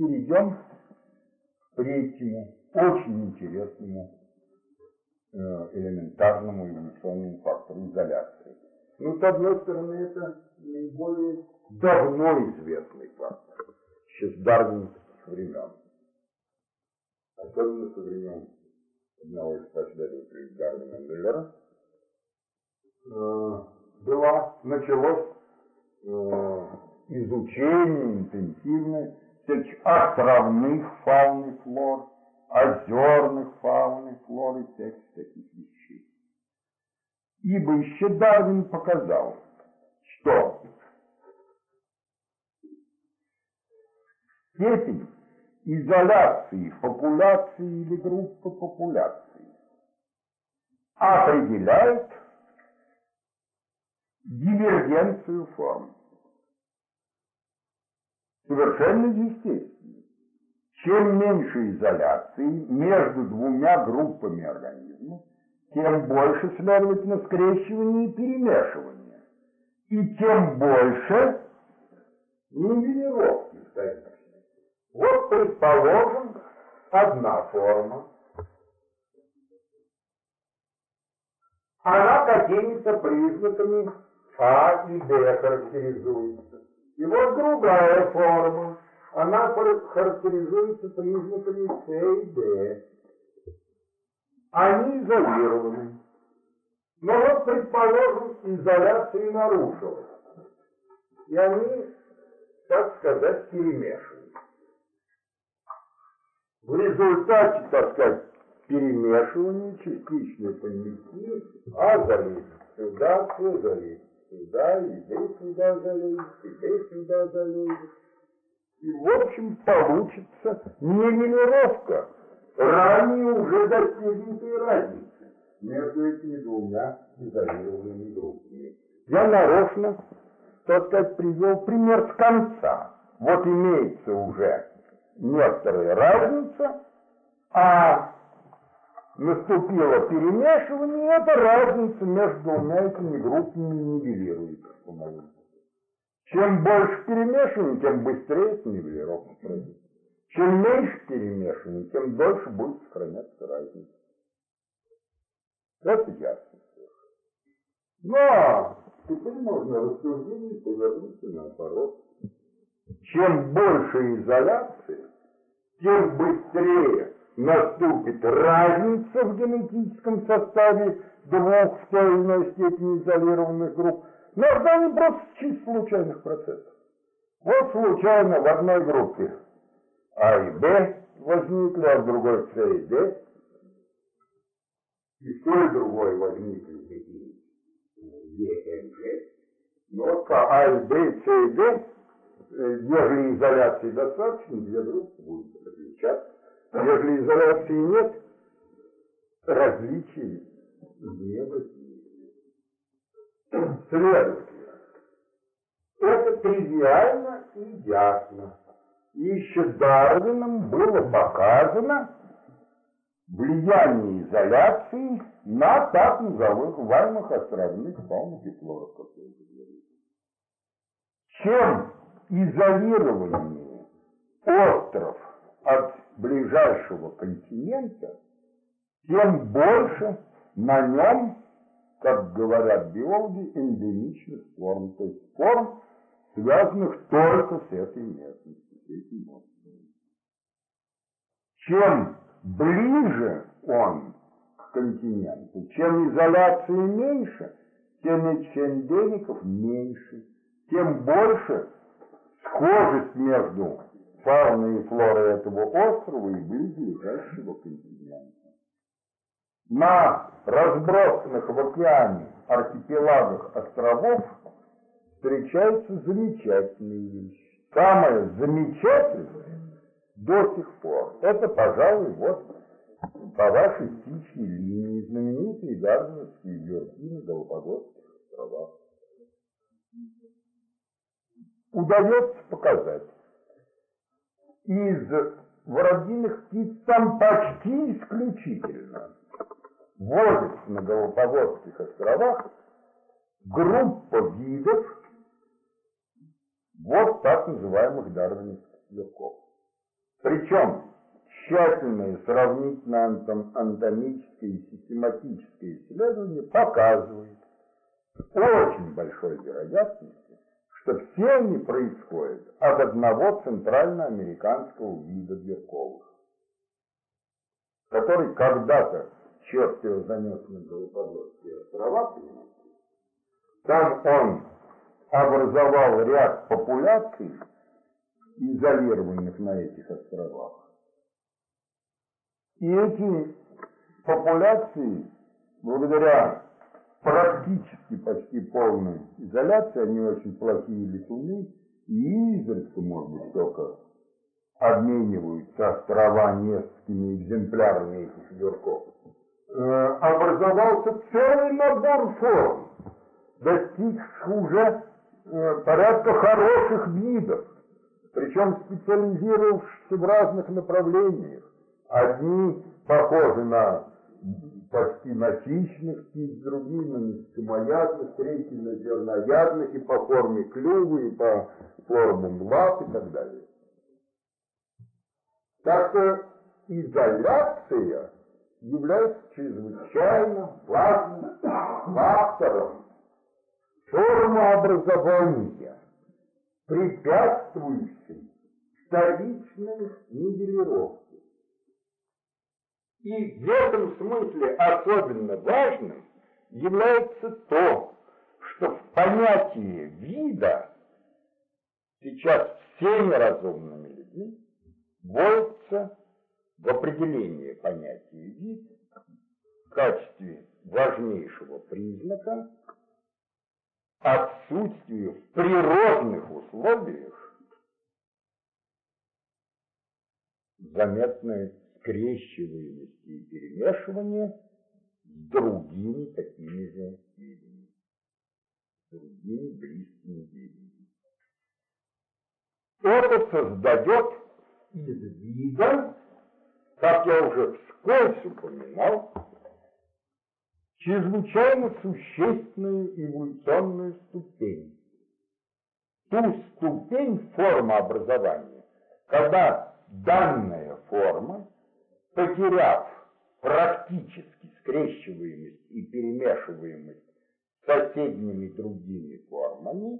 перейдем к третьему, очень интересному элементарному эволюционному фактору изоляции. Ну, с одной стороны, это наиболее давно известный фактор, еще с дарвиновских времен. Особенно со времен одного из последователей Дарвина Мюллера началось изучение интенсивное всяких островных фауны и флор, озерных фауны и флор и всяких таких вещей. Ибо еще Дарвин показал, что степень изоляции популяции или группы популяций определяет дивергенцию форм. Совершенно естественно. Чем меньше изоляции между двумя группами организмов, тем больше, следовательно, скрещивания и перемешивания. И тем больше нивелировки вторичной. Вот, предположим, одна форма. Она какими-то признаками А и Б характеризуется. И вот другая форма. Она характеризуется признаками С и Д. Они изолированы. Но вот, предположим, изоляция нарушилась. И они, так сказать, перемешиваются. В результате, так сказать, перемешивания частичные понятия А залезет сюда, С залезет сюда, и Д сюда залезет, и Д сюда залезет. И, в общем, получится нивелировка ранее уже достигнутой разницы между этими двумя изолированными группами. Я нарочно, так сказать, привел пример с конца. Вот имеется уже некоторая разница, а наступило перемешивание, и эта разница между двумя этими группами нивелируется. Чем больше перемешивания, тем быстрее эта нивелировка пройдет. Чем меньше перемешивания, тем дольше будет сохраняться разница. Это ясно. Но теперь можно рассуждение повернуться наоборот. Чем больше изоляции, тем быстрее наступит разница в генетическом составе двух в той или иной степени изолированных групп, но это не просто чисто случайных процессов. Вот случайно в одной группе А и Б возникли, а в другой С и Д, и в той и другой возникли такие Е и Ж. Но вот по А и Б, С и Д, если изоляции достаточно, две группы будут отличаться. Если изоляции нет, различий не возникнет. Следовательно, это тривиально и ясно. И еще Дарвином было показано влияние изоляции на так называемых островных фаунах и флорах, как я уже говорил. Чем изолированнее остров от ближайшего континента, тем больше на нем, как говорят биологи, эндемичных форм, то есть форм, связанных только с этой местностью, с этим островом. Чем ближе он к континенту, чем изоляции меньше, тем этих эндемиков меньше, тем больше схожесть между фауной и флорой этого острова и ближайшего континента. На разбросанных в океане архипелагах островов встречаются замечательные вещи. Самое замечательное до сих пор, это, пожалуй, вот по вашей птичьей линии знаменитые дарвиновские юрки на Галапагосских островах. Удается показать. Из воробьиных птиц там почти исключительно водится на Галапагосских островах группа видов вот так называемых дарвиновских юрков. Причем тщательное сравнительно-анатомическое и систематическое исследование показывает с очень большой вероятностью, что все они происходят от одного центральноамериканского вида дверковых, который когда-то черт его занес на Галапагосские острова. Там он образовал ряд популяций, изолированных на этих островах. И эти популяции, благодаря практически почти полной изоляции, они очень плохие летуны, и изредка, может быть, только обмениваются острова несколькими экземплярами этих зверков. Образовался целый набор форм, достигших уже порядка хороших видов, причем специализировавшихся в разных направлениях. Одни похожи на почти на хищных птиц, другие на насекомоядных, третьи на зерноядных, и по форме клюва, и по формам лап и так далее. Так что изоляция является чрезвычайно важным фактором формообразования, препятствующим вторичной нивелировке. И в этом смысле особенно важным является то, что в понятии вида сейчас всеми разумными людьми вводится в определение понятия вид в качестве важнейшего признака отсутствия в природных условиях заметной скрещиваемости и перемешивания с другими такими же видами, с другими близкими видами. Это создает из вида, как я уже вскользь упоминал, чрезвычайно существенную эволюционную ступень. Ту ступень формообразования, когда данная форма, потеряв практически скрещиваемость и перемешиваемость с соседними другими формами,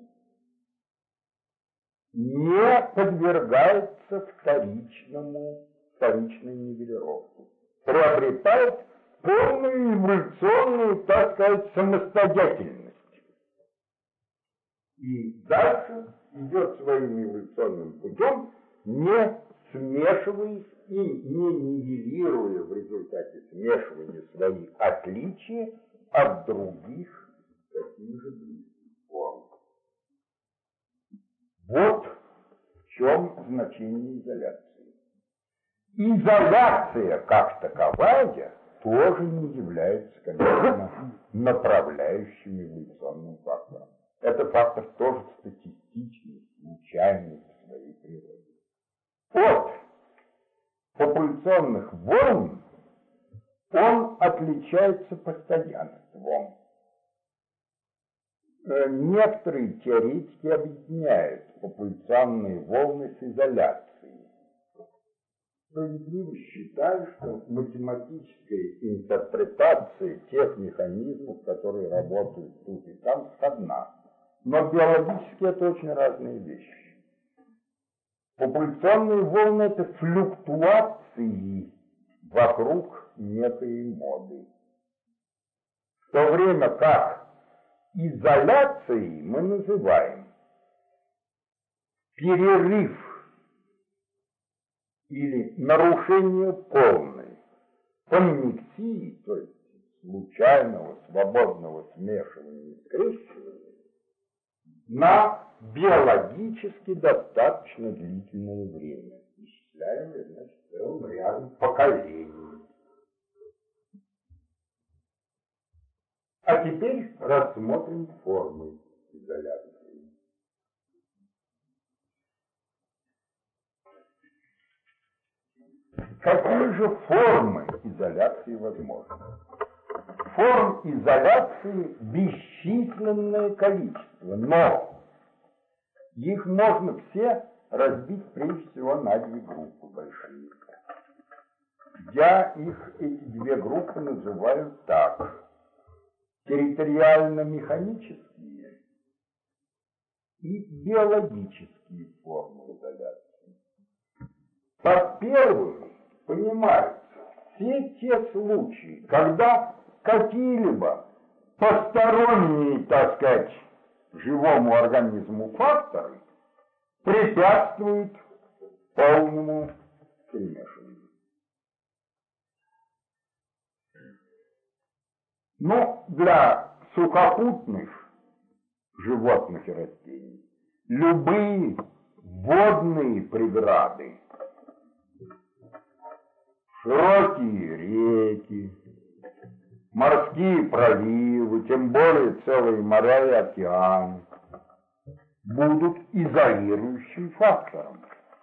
не подвергается вторичной нивелировке, приобретает полную эволюционную, так сказать, самостоятельность. И дальше идет своим эволюционным путем, не смешиваясь и не нивелируя в результате смешивания свои отличия от других таких же близких форм. Вот в чем значение изоляции. Изоляция как таковая тоже не является, конечно, направляющим эволюционным фактором. Это фактор тоже статистичный, случайный по своей природе. От популяционных волн он отличается постоянством. Некоторые теоретики объединяют популяционные волны с изоляцией. Справедливо считаю, что математическая интерпретация тех механизмов, которые работают тут и там, сходна. Но биологически это очень разные вещи. Популяционные волны – это флюктуации вокруг некой моды. В то время как изоляцией мы называем перерыв или нарушение полной конъюнкции, то есть случайного, свободного смешивания и скрещивания, на биологически достаточно длительное время, исчисляемое, значит, целым рядом поколений. А теперь рассмотрим формы изоляции. Какие же формы изоляции возможны? Форм изоляции бесчисленное количество, но их можно все разбить прежде всего на две группы большие. Я их, эти две группы, называю так: территориально-механические и биологические формы изоляции. Под первым понимаются все те случаи, когда какие-либо посторонние, так сказать, живому организму факторы препятствуют полному перемешиванию. Но для сухопутных животных и растений любые водные преграды, широкие реки, морские проливы, тем более целые моря и океаны, будут изолирующим фактором.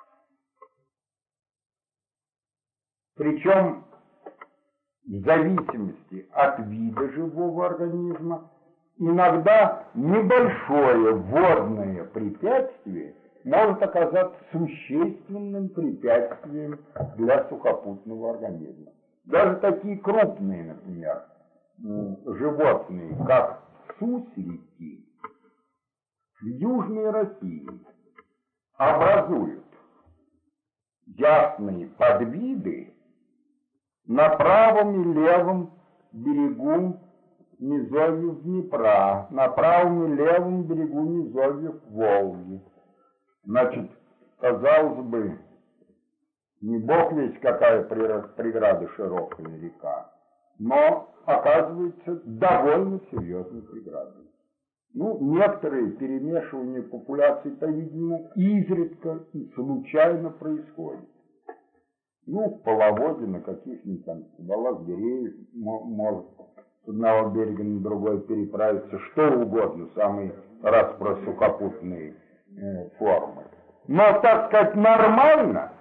Причем в зависимости от вида живого организма иногда небольшое водное препятствие может оказаться существенным препятствием для сухопутного организма. Даже такие крупные, например, животные, как суслики, в Южной России образуют ясные подвиды на правом и левом берегу низовьев Днепра, на правом и левом берегу низовьев Волги. Значит, казалось бы, не бог весть какая преграда широкая река, но оказывается довольно серьезной преградой. Ну, некоторые перемешивания популяций, по-видимому, изредка и случайно происходят. Ну, в половоде, на каких-нибудь там стволах деревьев может с одного берега на другой переправиться что угодно, самые сухопутные формы. Но, так сказать, нормально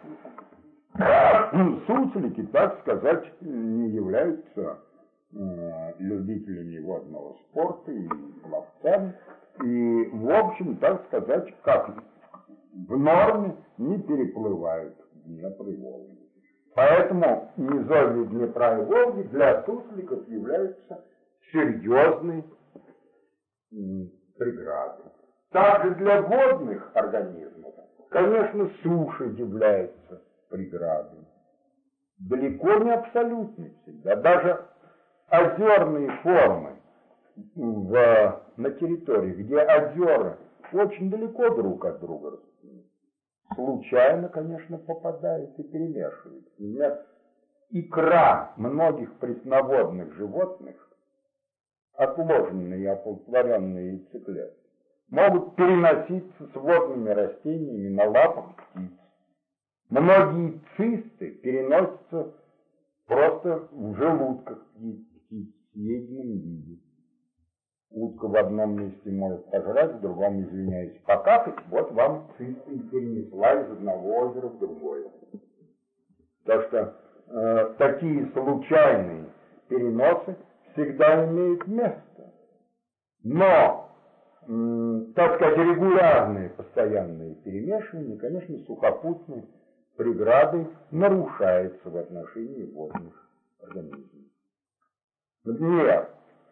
суслики, так сказать, не являются любителями водного спорта и пловцами, и, в общем, так сказать, как в норме не переплывают Днепр и Волгу. Поэтому низовья Днепра и Волги для сусликов являются серьезной преградой. Также для водных организмов, конечно, суша является преградой. Далеко не абсолютной всегда. Даже озерные формы на территории, где озера очень далеко друг от друга расположены, случайно, конечно, попадают и перемешиваются. Например, икра многих пресноводных животных, отложенные и оплодотворенные яйцеклетки, могут переноситься с водными растениями на лапах птиц. Многие цисты переносятся просто в желудках птиц в съеденном виде. Утка в одном месте может пожрать, в другом, извиняюсь, покакать, вот вам циста и перенесла из одного озера в другое. Так что такие случайные переносы всегда имеют место. Но, так сказать, регулярные, постоянные перемешивания, конечно, сухопутные преграды нарушаются в отношении водных организмов. Например,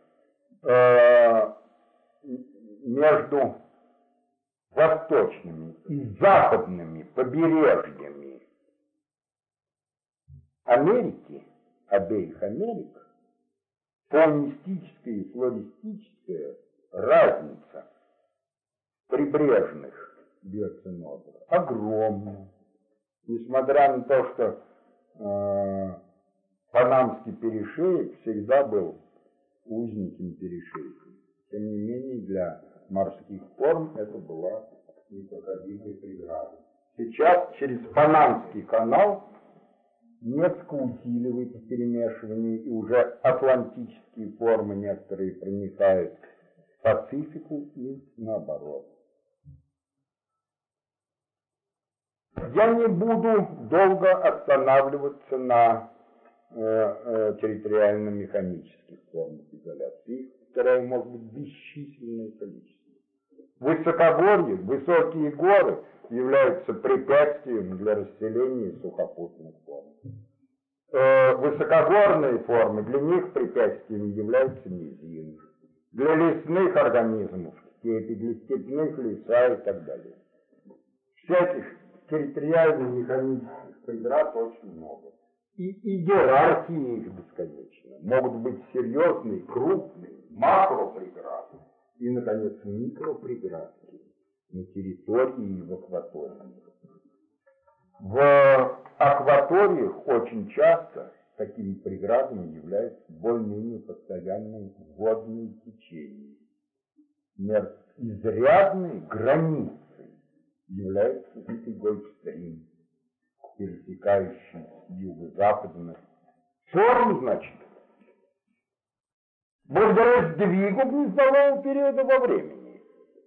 между восточными и западными побережьями Америки, обеих Америк, фаунистическая и флористическая разница прибрежных биоценозов огромна. Несмотря на то, что Панамский перешеек всегда был узеньким перешейком, тем не менее для морских форм это была непокоримая преграда. Сейчас через Панамский канал несколько усиливается перемешивание, и уже атлантические формы некоторые проникают в Пацифику и наоборот. Я не буду долго останавливаться на территориально-механических формах изоляции. Их, повторяю, может быть бесчисленное количество. Высокогорье, высокие горы являются препятствием для расселения сухопутных форм. Высокогорные формы, для них препятствиями являются низины. Для лесных организмов степи, для степных леса и так далее. Всяких территориально-механических преград очень много. И иерархии их бесконечно. Могут быть серьезные, крупные, макропреграды и, наконец, микропреградки на территории и в акватории. В акваториях очень часто такими преградами являются более-менее постоянные водные течения. Изрядной границей является Дикий Гольфстрим, пересекающий юго-западных форм, значит, благодаря сдвигу гнездового периода во времени.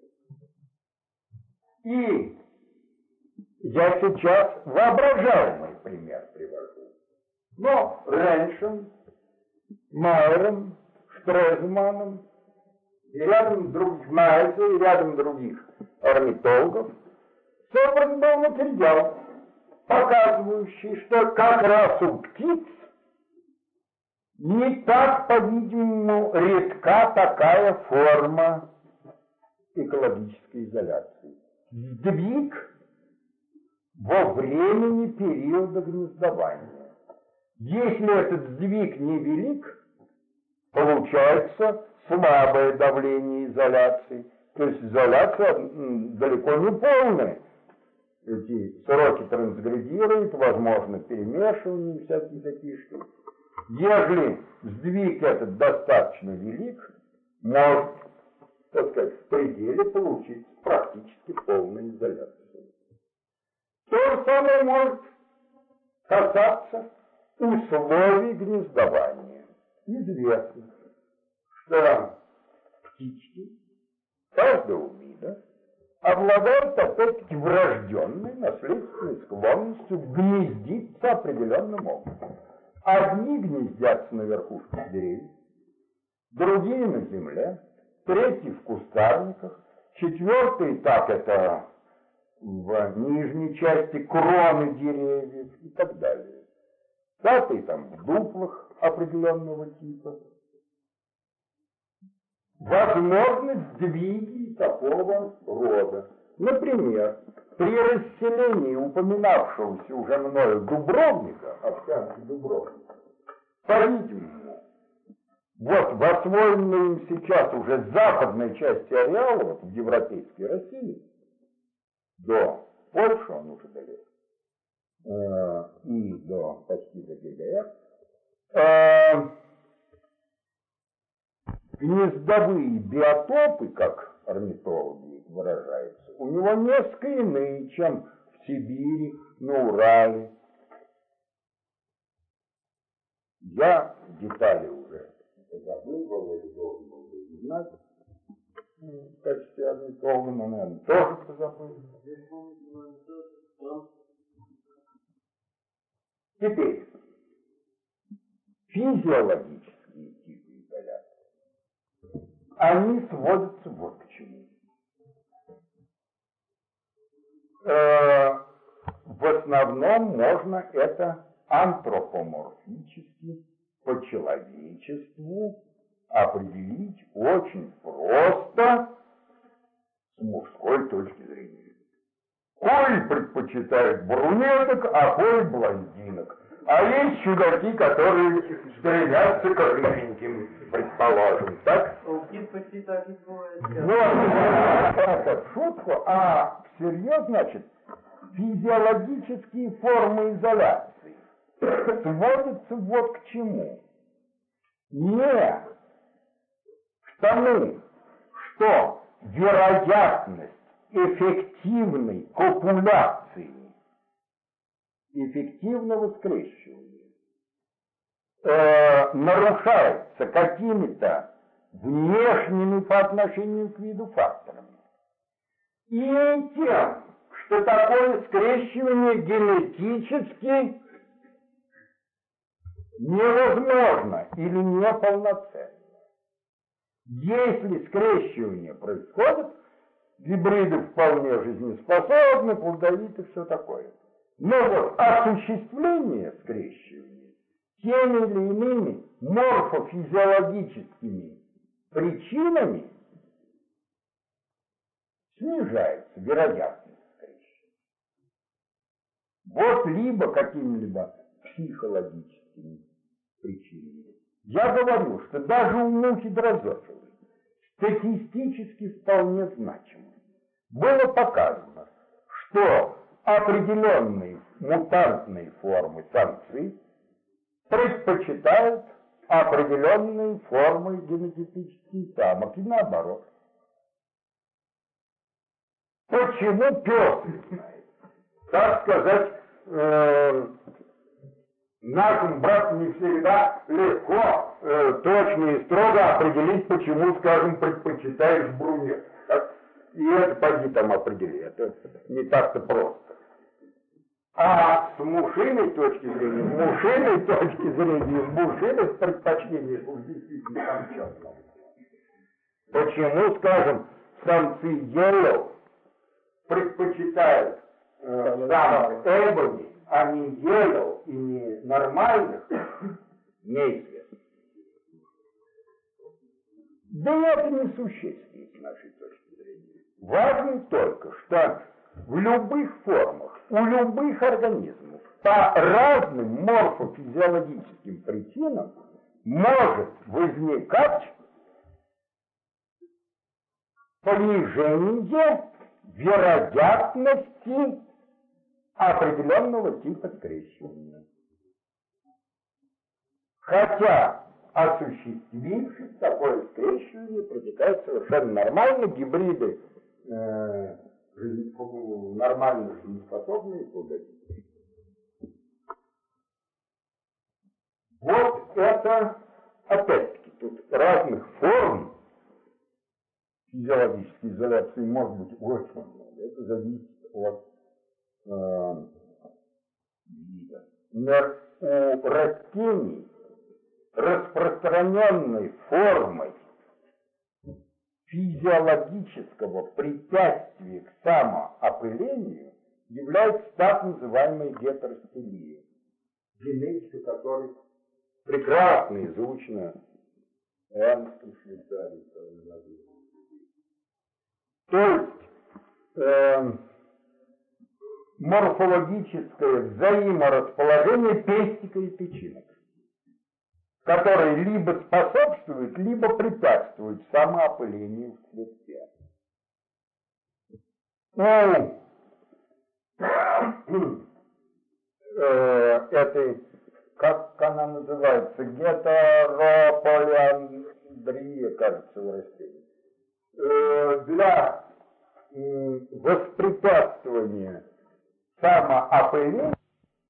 И я сейчас воображаемый пример привожу. Но Реншем, Майером, Штрезманом и рядом других Майерса и рядом других орнитологов собран был материал, показывающий, что как раз у птиц не так, по-видимому, редка такая форма экологической изоляции. Сдвиг во времени периода гнездования. Если этот сдвиг невелик, получается слабое давление изоляции. То есть изоляция далеко не полная. Эти сроки трансгредируют, возможно перемешивание и всякие такие штуки. Если сдвиг этот достаточно велик, может, так сказать, в пределе получить практически полную изоляцию. То же самое может касаться условий гнездования. Известно, что птички каждого вида обладают, опять-таки, врожденной наследственной склонностью гнездиться определенным образом. Одни гнездятся на верхушках деревьев, другие на земле, третьи в кустарниках, четвертые так это в нижней части кроны деревьев и так далее. Пятые там в дуплах определенного типа. Возможность сдвиги такого рода. Например, при расселении упоминавшегося уже мною Дубровника, овсянки Дубровника, по-видимому, вот в освоенной им сейчас уже западной части ареала, вот в европейской России, до Польши он уже долез, и почти до ГДР, гнездовые биотопы, как орнитологи выражаются, у него несколько иные, чем в Сибири, на Урале. Я детали уже забыл, Володя должен был бы знать в качестве орнитолога, но, наверное, тоже позабыл. Теперь, физиологические типы изоляции, они сводятся вот к чему. В основном можно это антропоморфически, по человечеству определить очень просто с мужской точки зрения. Кой предпочитает брюнеток, а кой блондинок. А есть чудаки, которые стремятся к рыженьким, предположим, так? У птиц почти так и бывает. Вот, это шутку, а всерьез, значит, физиологические формы изоляции сводятся вот к чему. Не к тому, что вероятность эффективной копуляции, эффективного скрещивания нарушается какими-то внешними по отношению к виду факторами. И тем, что такое скрещивание генетически невозможно или неполноценно. Если скрещивание происходит, гибриды вполне жизнеспособны, плодовиты, все такое. Но вот осуществление скрещивания теми или иными морфофизиологическими причинами снижается вероятность скрещивания. Вот либо какими-либо психологическими причинами. Я говорю, что даже у мухи дрозофилы статистически вполне значимо было показано, что определенные мутантные формы самцы предпочитают определенные формы генотипических самок и наоборот. Почему пес не знает? Так сказать, нашим братьям не всегда легко, точно и строго определить, почему, скажем, предпочитаешь брюнет. И это пойди там определи, это не так-то просто. А с мушиной точки зрения, мушиных предпочтений действительно кончатся. Почему, скажем, самцы yellow предпочитают самок эбони, а не yellow и не нормальных, неизвестно. Да это не существенно с нашей точки зрения. Важно только, что в любых формах, у любых организмов по разным морфофизиологическим причинам может возникать понижение вероятности определенного типа скрещивания. Хотя осуществившись, такое скрещивание протекает совершенно нормально, гибриды нормально жизнеспособные плодовитые. Вот это, опять-таки, тут разных форм физиологической изоляции может быть очень много. Это зависит от вида. Но у растений распространенной формой физиологического препятствия к самоопылению является так называемая гетеростелия, генетика которой прекрасно изучена Эрнстом в Швейцарии. То есть морфологическое взаиморасположение пестика и тычинок, которые либо способствуют, либо препятствуют самоопылению в цветке. Это, как она называется, гетерополиандрия, кажется, у растений. Для воспрепятствования самоопылению